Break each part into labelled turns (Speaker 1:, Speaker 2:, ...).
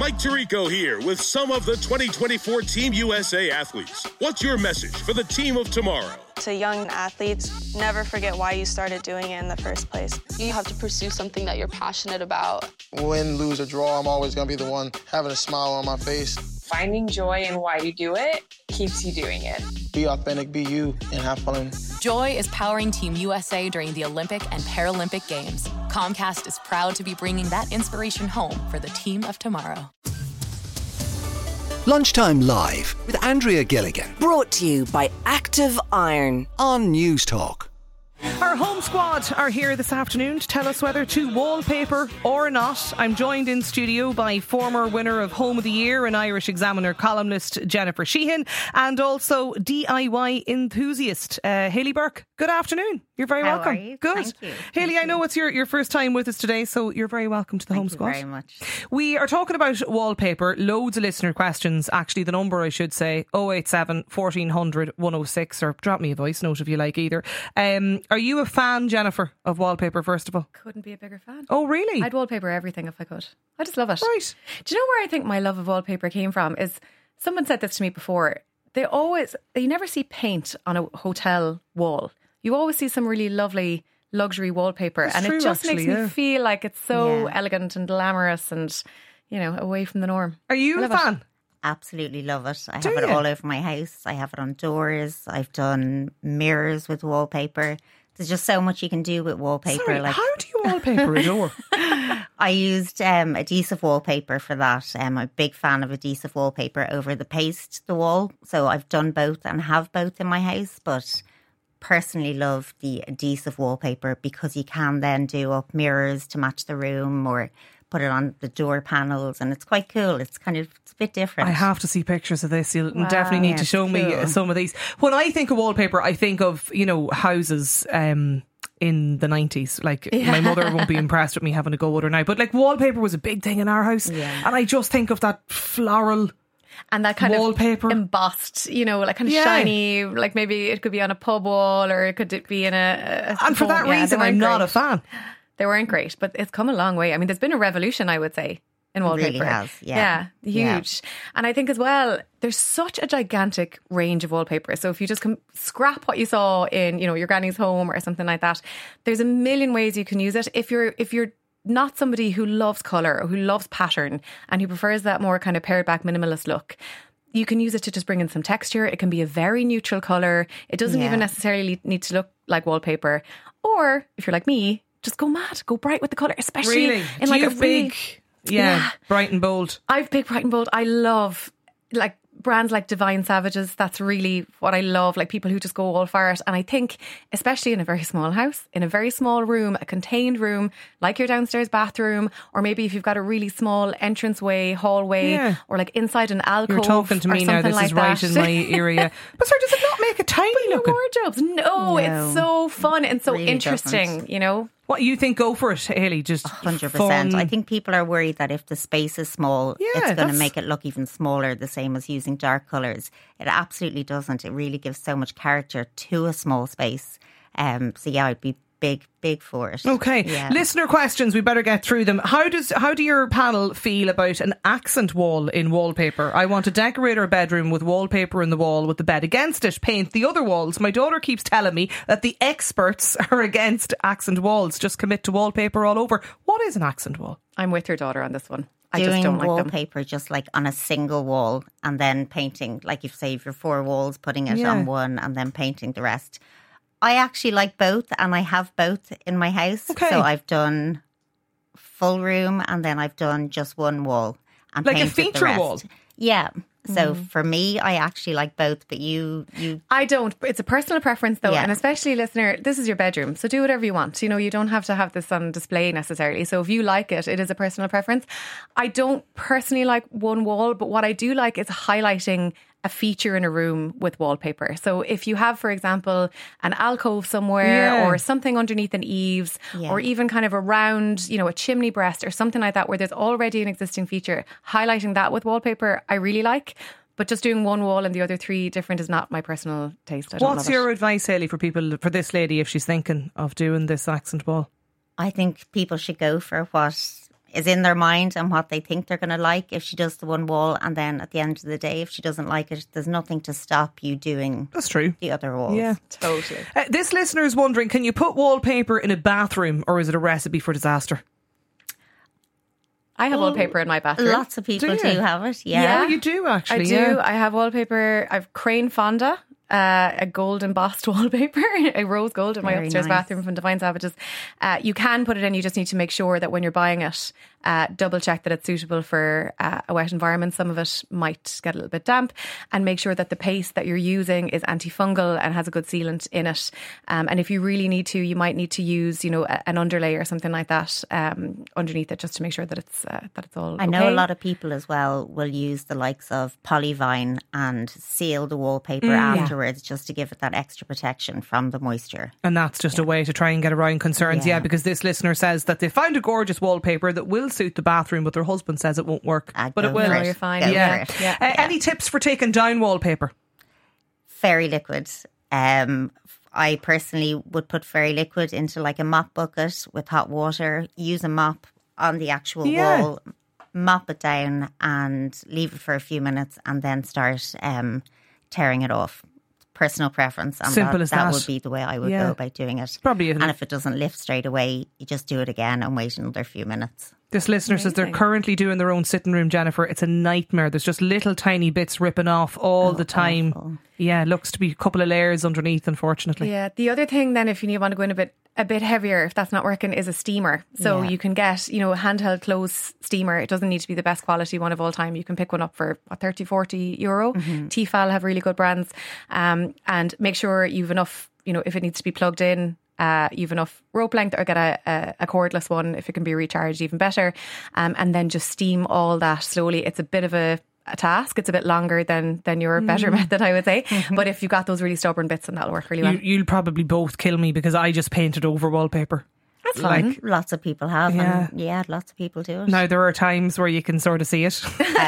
Speaker 1: Mike Tirico here with some of the 2024 Team USA athletes. What's your message for the team of tomorrow?
Speaker 2: To young athletes, never forget why you started doing it in the first place.
Speaker 3: You have to pursue something that you're passionate about.
Speaker 4: Win, lose, or draw, I'm always going to be the one having a smile on my face.
Speaker 5: Finding joy in why you do it keeps you doing it.
Speaker 4: Be authentic, be you, and have fun.
Speaker 6: Joy is powering Team USA during the Olympic and Paralympic Games. Comcast is proud to be bringing that inspiration home for the team of tomorrow.
Speaker 7: Lunchtime Live with Andrea Gilligan.
Speaker 8: Brought to you by Active Iron
Speaker 7: On News Talk.
Speaker 9: Our home squad are here this afternoon to tell us whether to wallpaper or not. I'm joined in studio by former winner of Home of the Year and Irish Examiner columnist Jennifer Sheehan, and also DIY enthusiast Hayley Burke. Good afternoon. You're very welcome.
Speaker 10: Are you?
Speaker 9: Good.
Speaker 10: Thank you.
Speaker 9: Hayley, I know it's your first time with us today, so you're very welcome to the home squad.
Speaker 10: Thank you very much.
Speaker 9: We are talking about wallpaper. Loads of listener questions. Actually, the number I should say 087 1400 106, or drop me a voice note if you like either. Are you a fan, Jennifer, of wallpaper, first of all?
Speaker 11: Couldn't be a bigger fan.
Speaker 9: Oh, really?
Speaker 11: I'd wallpaper everything if I could. I just love it.
Speaker 9: Right.
Speaker 11: Do you know where I think my love of wallpaper came from? Is someone said this to me before. You never see paint on a hotel wall. You always see some really lovely luxury wallpaper.
Speaker 9: That's
Speaker 11: and
Speaker 9: true,
Speaker 11: it just
Speaker 9: actually,
Speaker 11: makes me feel like it's so
Speaker 10: Yeah.
Speaker 11: elegant and glamorous and, away from the norm.
Speaker 9: Are you a fan?
Speaker 10: Absolutely love it. I
Speaker 9: Do
Speaker 10: have it
Speaker 9: you?
Speaker 10: all over my house. I have it on doors. I've done mirrors with wallpaper. There's just so much you can do with wallpaper.
Speaker 9: Sorry, how do you wallpaper a door?
Speaker 10: I used adhesive wallpaper for that. I'm a big fan of adhesive wallpaper over the wall. So I've done both and have both in my house, but personally love the adhesive wallpaper because you can then do up mirrors to match the room or put it on the door panels, and it's quite cool. It's a bit different.
Speaker 9: I have to see pictures of this. You'll
Speaker 11: Wow.
Speaker 9: definitely need
Speaker 10: Yeah,
Speaker 9: to show
Speaker 10: it's
Speaker 9: me
Speaker 10: cool.
Speaker 9: some of these. When I think of wallpaper, I think of, houses in the 90s. Like, my mother won't be impressed with me having a go with her now, but like wallpaper was a big thing in our house.
Speaker 10: Yeah.
Speaker 9: And I just think of that floral
Speaker 11: And that kind
Speaker 9: wallpaper.
Speaker 11: of embossed, like kind of
Speaker 9: Yeah.
Speaker 11: shiny, like maybe it could be on a pub wall or it could be in a
Speaker 9: And for that
Speaker 11: home. Yeah,
Speaker 9: reason,
Speaker 11: they
Speaker 9: I'm
Speaker 11: weren't
Speaker 9: not
Speaker 11: great.
Speaker 9: a fan.
Speaker 11: They weren't great, but it's come a long way. I mean, there's been a revolution, I would say, in wallpaper.
Speaker 10: really has, yeah.
Speaker 11: Huge. And I think as well, there's such a gigantic range of wallpaper. So if you just scrap what you saw in, your granny's home or something like that, there's a million ways you can use it. If you're not somebody who loves colour or who loves pattern and who prefers that more kind of pared back minimalist look, you can use it to just bring in some texture. It can be a very neutral colour. It doesn't even necessarily need to look like wallpaper. Or if you're like me, just go mad, go bright with the colour, especially
Speaker 9: Really?
Speaker 11: in
Speaker 9: Do
Speaker 11: like
Speaker 9: you
Speaker 11: a
Speaker 9: have
Speaker 11: really
Speaker 9: big, bright and bold?
Speaker 11: I've big, bright and bold. I love like brands like Divine Savages. That's really what I love. Like people who just go all for it. And I think, especially in a very small house, in a very small room, a contained room, like your downstairs bathroom, or maybe if you've got a really small entranceway, hallway, or like inside an alcove.
Speaker 9: You're talking to me now. This is right in my area. But sorry, does it not make a tiny looking
Speaker 11: wardrobes? No, it's so fun and so
Speaker 10: Really
Speaker 11: interesting.
Speaker 10: doesn't.
Speaker 9: What you think? Go for it, Hayley. Just
Speaker 10: 100%.
Speaker 9: fun.
Speaker 10: I think people are worried that if the space is small, it's going to
Speaker 9: that's-
Speaker 10: make it look even smaller, the same as using dark colours. It absolutely doesn't. It really gives so much character to a small space. I'd be big for it.
Speaker 9: Okay.
Speaker 10: Yeah.
Speaker 9: Listener questions, we better get through them. How do your panel feel about an accent wall in wallpaper? I want to decorate our bedroom with wallpaper in the wall with the bed against it, paint the other walls. My daughter keeps telling me that the experts are against accent walls. Just commit to wallpaper all over. What is an accent wall?
Speaker 11: I'm with your daughter on this one. I
Speaker 10: Doing
Speaker 11: just don't like them.
Speaker 10: wallpaper just like on a single wall and then painting, like if you're 4 walls, putting it
Speaker 9: Yeah.
Speaker 10: on one and then painting the rest. I actually like both, and I have both in my house.
Speaker 9: Okay.
Speaker 10: So I've done full room and then I've done just one wall and
Speaker 9: Like a
Speaker 10: painted the
Speaker 9: feature
Speaker 10: rest.
Speaker 9: wall?
Speaker 10: Yeah. So for me, I actually like both, but you
Speaker 11: I don't. It's a personal preference though,
Speaker 10: Yeah.
Speaker 11: and especially listener, this is your bedroom, so do whatever you want. You don't have to have this on display necessarily. So if you like it, it is a personal preference. I don't personally like one wall, but what I do like is highlighting a feature in a room with wallpaper. So if you have, for example, an alcove somewhere
Speaker 9: Yeah.
Speaker 11: or something underneath an eaves
Speaker 10: Yeah.
Speaker 11: or even kind of around, a chimney breast or something like that where there's already an existing feature, highlighting that with wallpaper, I really like. But just doing one wall and the other 3 different is not my personal taste. I don't
Speaker 9: What's
Speaker 11: love
Speaker 9: your
Speaker 11: it.
Speaker 9: advice, Hayley, for this lady if she's thinking of doing this accent wall?
Speaker 10: I think people should go for what is in their mind and what they think they're going to like if she does the one wall, and then at the end of the day, if she doesn't like it, there's nothing to stop you doing the other walls.
Speaker 9: Yeah,
Speaker 11: totally.
Speaker 9: This listener is wondering, can you put wallpaper in a bathroom, or is it a recipe for disaster?
Speaker 11: I have wallpaper in my bathroom.
Speaker 10: Lots of people do have it. Yeah,
Speaker 9: you do actually.
Speaker 11: I do.
Speaker 9: Yeah.
Speaker 11: I have wallpaper. I've Crane Fonda, a gold embossed wallpaper, a rose gold in my
Speaker 10: Very
Speaker 11: upstairs
Speaker 10: nice.
Speaker 11: bathroom from Divine Savages. You can put it in. You just need to make sure that when you're buying it, double check that it's suitable for a wet environment. Some of it might get a little bit damp, and make sure that the paste that you're using is antifungal and has a good sealant in it. And if you really need to, you might need to use, an underlay or something like that underneath it, just to make sure that it's all.
Speaker 10: I know a lot of people as well will use the likes of Polyvine and seal the wallpaper afterwards, just to give it that extra protection from the moisture.
Speaker 9: And that's just a way to try and get around concerns. Yeah, because this listener says that they found a gorgeous wallpaper that will suit the bathroom, but their husband says it won't work. But it will.
Speaker 11: You're fine.
Speaker 9: Yeah. Any tips for taking down wallpaper?
Speaker 10: Fairy liquid. I personally would put fairy liquid into like a mop bucket with hot water, use a mop on the actual wall, mop it down and leave it for a few minutes, and then start tearing it off. Personal preference. And
Speaker 9: Simple as that.
Speaker 10: That would be the way I would go about doing it.
Speaker 9: Probably.
Speaker 10: And if it doesn't lift straight away, you just do it again and wait another few minutes.
Speaker 9: This listener says they're currently doing their own sitting room, Jennifer. It's a nightmare. There's just little tiny bits ripping off all the time.
Speaker 10: Awful.
Speaker 9: Yeah, looks to be a couple of layers underneath, unfortunately.
Speaker 11: Yeah. The other thing then, if you want to go in a bit heavier, if that's not working, is a steamer. So you can get, a handheld clothes steamer. It doesn't need to be the best quality one of all time. You can pick one up for 30, 40 euro. Tefal have really good brands. And make sure you've enough, if it needs to be plugged in, you've enough rope length, or get a cordless one if it can be recharged, even better. And then just steam all that slowly. It's a bit of a task. It's a bit longer than your better method, I would say. But if you've got those really stubborn bits, then that'll work really well.
Speaker 9: You'll probably both kill me because I just painted over wallpaper.
Speaker 10: That's fun. Lots of people have. And lots of people do it.
Speaker 9: Now, there are times where you can sort of see it.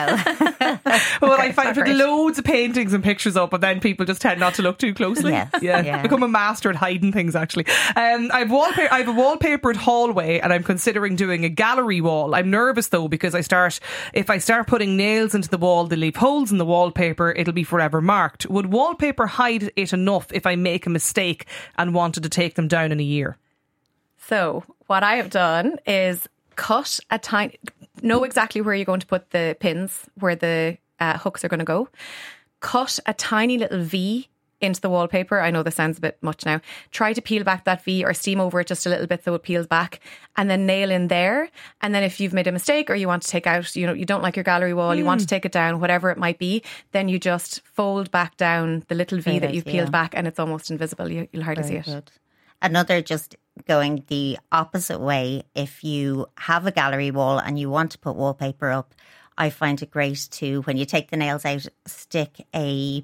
Speaker 9: Well, I find with loads of paintings and pictures up, and then people just tend not to look too closely.
Speaker 10: Yeah.
Speaker 9: Become a master at hiding things, actually. I have a wallpapered hallway, and I'm considering doing a gallery wall. I'm nervous though, because if I start putting nails into the wall, they leave holes in the wallpaper, it'll be forever marked. Would wallpaper hide it enough if I make a mistake and wanted to take them down in a year?
Speaker 11: So what I have done is know exactly where you're going to put the pins, where the hooks are going to go. Cut a tiny little V into the wallpaper. I know this sounds a bit much now. Try to peel back that V or steam over it just a little bit so it peels back, and then nail in there. And then if you've made a mistake or you want to take out, you don't like your gallery wall, you want to take it down, whatever it might be, then you just fold back down the little V that you've peeled back, and it's almost invisible. You'll hardly see it.
Speaker 10: Good. Another, just going the opposite way, if you have a gallery wall and you want to put wallpaper up, I find it great to, when you take the nails out, stick a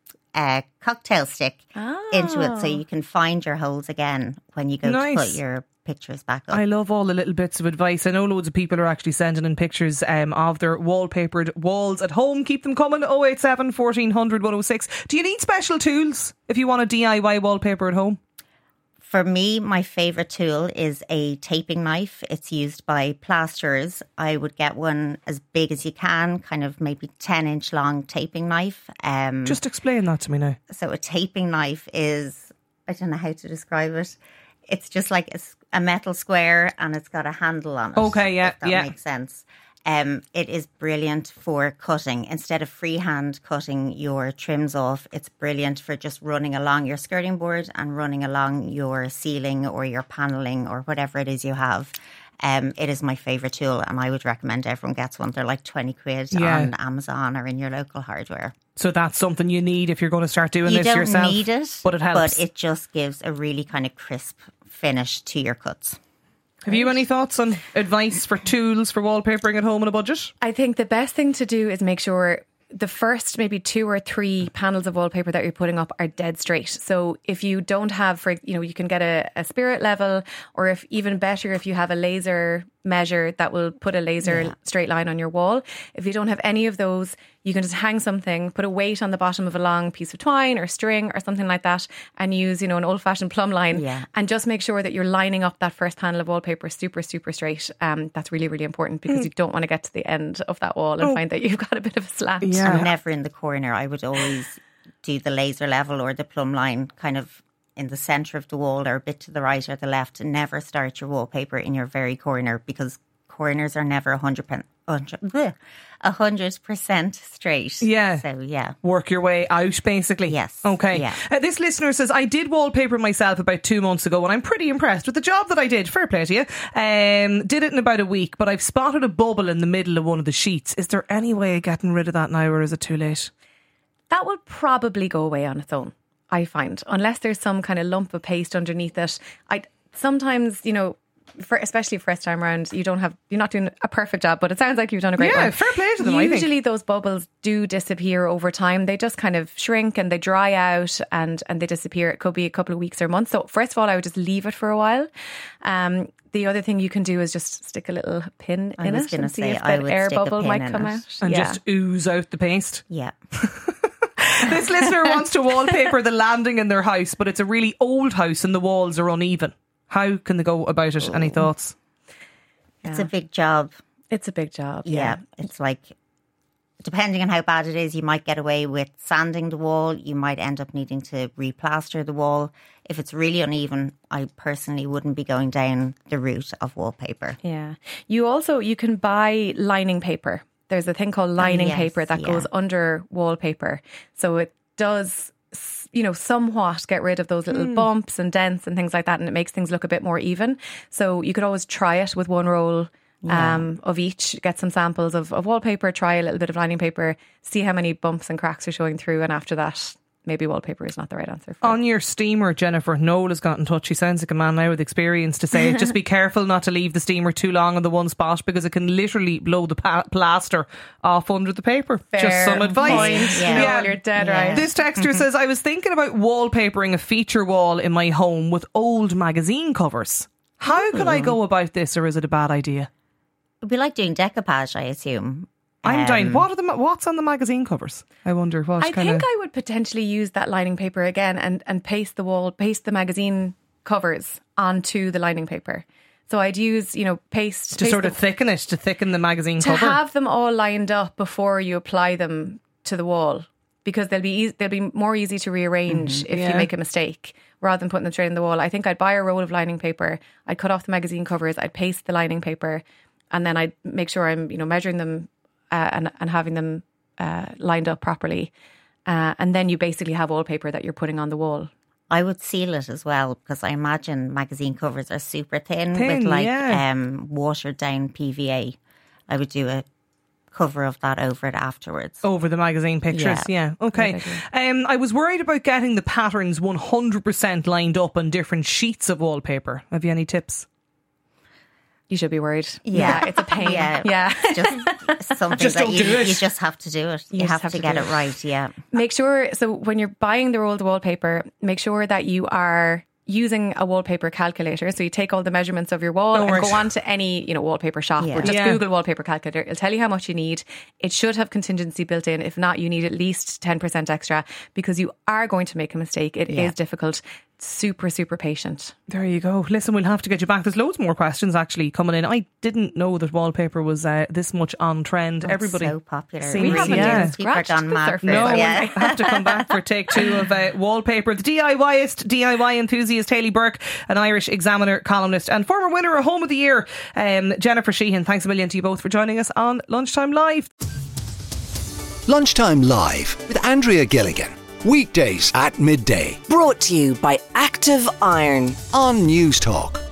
Speaker 10: cocktail stick into it so you can find your holes again when you go to put your pictures back up.
Speaker 9: I love all the little bits of advice. I know loads of people are actually sending in pictures of their wallpapered walls at home. Keep them coming. 087 1400 106. Do you need special tools if you want to DIY wallpaper at home?
Speaker 10: For me, my favourite tool is a taping knife. It's used by plasterers. I would get one as big as you can, kind of maybe 10-inch long taping knife.
Speaker 9: Just explain that to me now.
Speaker 10: So a taping knife is, I don't know how to describe it. It's just like a metal square and it's got a handle on it.
Speaker 9: Okay, yeah,
Speaker 10: if that makes sense. It is brilliant for cutting. Instead of freehand cutting your trims off, it's brilliant for just running along your skirting board and running along your ceiling or your panelling or whatever it is you have. It is my favourite tool, and I would recommend everyone gets one. They're like 20 quid on Amazon or in your local hardware.
Speaker 9: So that's something you need if you're going to start doing this yourself.
Speaker 10: You don't need it,
Speaker 9: but it helps.
Speaker 10: But it just gives a really kind of crisp finish to your cuts.
Speaker 9: Have you any thoughts on advice for tools for wallpapering at home on a budget?
Speaker 11: I think the best thing to do is make sure the first maybe 2 or 3 panels of wallpaper that you're putting up are dead straight. So if you don't have, you can get a spirit level, or if even better, if you have a laser measure that will put a laser straight line on your wall. If you don't have any of those, you can just hang something, put a weight on the bottom of a long piece of twine or string or something like that, and use, you know, an old-fashioned plumb line, and just make sure that you're lining up that first panel of wallpaper super, super straight. That's really, really important, because you don't want to get to the end of that wall and find that you've got a bit of a slant.
Speaker 10: I'm never in the corner. I would always do the laser level or the plumb line kind of in the centre of the wall or a bit to the right or the left, and never start your wallpaper in your very corner, because corners are never 100% straight.
Speaker 9: Yeah.
Speaker 10: So, yeah.
Speaker 9: Work your way out, basically.
Speaker 10: Yes.
Speaker 9: Okay.
Speaker 10: Yeah.
Speaker 9: This listener says, I did wallpaper myself about 2 months ago, and I'm pretty impressed with the job that I did. Fair play to you. Did it in about a week, but I've spotted a bubble in the middle of one of the sheets. Is there any way of getting rid of that now, or is it too late?
Speaker 11: That will probably go away on its own, I find, unless there's some kind of lump of paste underneath it. Sometimes, you know, especially first time around, you're not doing a perfect job, but it sounds like you've done a great one.
Speaker 9: Yeah, fair play to them, I think.
Speaker 11: Usually those bubbles do disappear over time. They just kind of shrink and they dry out and they disappear. It could be a couple of weeks or months. So first of all, I would just leave it for a while. The other thing you can do is just stick a little pin in it and see if that air bubble might come out.
Speaker 9: And just ooze out the paste.
Speaker 10: Yeah.
Speaker 9: This listener wants to wallpaper the landing in their house, but it's a really old house and the walls are uneven. How can they go about it? Any thoughts?
Speaker 10: It's a big job.
Speaker 11: It's a big job.
Speaker 10: Yeah. It's like, depending on how bad it is, you might get away with sanding the wall. You might end up needing to replaster the wall. If it's really uneven, I personally wouldn't be going down the route of wallpaper.
Speaker 11: Yeah. You can buy lining paper. There's a thing called lining paper that goes under wallpaper. So it does, you know, somewhat get rid of those little bumps and dents and things like that, and it makes things look a bit more even. So you could always try it with one roll of each, get some samples of wallpaper, try a little bit of lining paper, see how many bumps and cracks are showing through, and after that, maybe wallpaper is not the right answer for
Speaker 9: On your steamer, Jennifer, Noel has got in touch. He sounds like a man now with experience to say, just be careful not to leave the steamer too long on the one spot, because it can literally blow the plaster off under the paper. Just some advice.
Speaker 11: You're dead right.
Speaker 9: This texter says, I was thinking about wallpapering a feature wall in my home with old magazine covers. How could I go about this, or is it a bad idea?
Speaker 10: It'd be like doing decoupage, I assume.
Speaker 9: I'm dying. What's on the magazine covers? I wonder what
Speaker 11: I think I would potentially use that lining paper again and paste the magazine covers onto the lining paper. So I'd use, paste
Speaker 9: to sort of thicken it, to thicken the magazine cover.
Speaker 11: To have them all lined up before you apply them to the wall, because they'll be more easy to rearrange if you make a mistake, rather than putting them straight in the wall. I think I'd buy a roll of lining paper, I'd cut off the magazine covers, I'd paste the lining paper, and then I'd make sure I'm measuring them and having them lined up properly. And then you basically have wallpaper that you're putting on the wall.
Speaker 10: I would seal it as well, because I imagine magazine covers are super thin with watered down PVA. I would do a cover of that over it afterwards.
Speaker 9: Over the magazine pictures, yeah. Okay. I was worried about getting the patterns 100% lined up on different sheets of wallpaper. Have you any tips?
Speaker 11: You should be worried. Yeah, it's a pain. Yeah.
Speaker 10: It's just something
Speaker 9: just
Speaker 10: that
Speaker 9: don't do it.
Speaker 10: You just have to do it. You have to get it right, yeah.
Speaker 11: Make sure, so when you're buying the rolled wallpaper, make sure that you are using a wallpaper calculator. So you take all the measurements of your wall and go on to any, wallpaper shop or just Google wallpaper calculator. It'll tell you how much you need. It should have contingency built in. If not, you need at least 10% extra, because you are going to make a mistake. It is difficult. Super, super patient.
Speaker 9: There you go. Listen, we'll have to get you back. There's loads more questions actually coming in. I didn't know that wallpaper was this much on trend. Everybody
Speaker 10: so popular.
Speaker 11: We haven't even scratched the surface.
Speaker 9: No, I have to come back for take 2 of wallpaper. The DIY enthusiast Hayley Burke, an Irish Examiner columnist and former winner of Home of the Year, Jennifer Sheehan. Thanks a million to you both for joining us on Lunchtime Live.
Speaker 7: Lunchtime Live with Andrea Gilligan. Weekdays at midday.
Speaker 8: Brought to you by Active Iron
Speaker 7: On News Talk.